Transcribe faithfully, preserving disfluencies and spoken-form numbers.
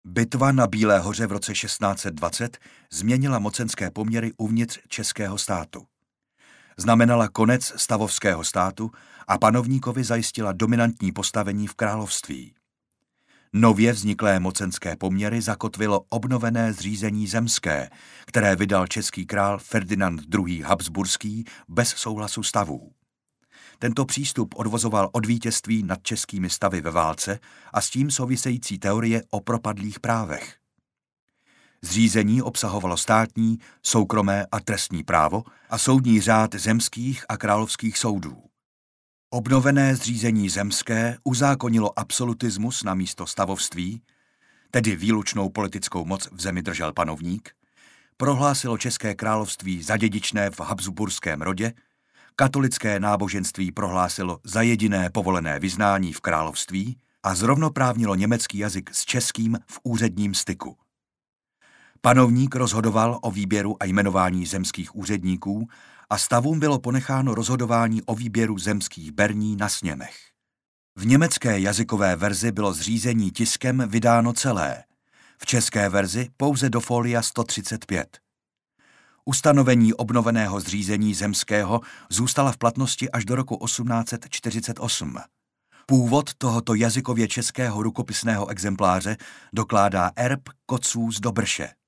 Bitva na Bílé hoře v roce šestnáct set dvacet změnila mocenské poměry uvnitř českého státu. Znamenala konec stavovského státu a panovníkovi zajistila dominantní postavení v království. Nově vzniklé mocenské poměry zakotvilo obnovené zřízení zemské, které vydal český král Ferdinand druhý. Habsburský bez souhlasu stavů. Tento přístup odvozoval od vítězství nad českými stavy ve válce a s tím související teorie o propadlých právech. Zřízení obsahovalo státní, soukromé a trestní právo a soudní řád zemských a královských soudů. Obnovené zřízení zemské uzákonilo absolutismus na místo stavovství, tedy výlučnou politickou moc v zemi držel panovník, prohlásilo České království za dědičné v habsburském rodě, katolické náboženství prohlásilo za jediné povolené vyznání v království a zrovnoprávnilo německý jazyk s českým v úředním styku. Panovník rozhodoval o výběru a jmenování zemských úředníků a stavům bylo ponecháno rozhodování o výběru zemských berní na sněmech. V německé jazykové verzi bylo zřízení tiskem vydáno celé, v české verzi pouze do folia sto třicet pět. Ustanovení obnoveného zřízení zemského zůstala v platnosti až do roku osmnáct set čtyřicet osm. Původ tohoto jazykově českého rukopisného exempláře dokládá erb Koců z Dobrše.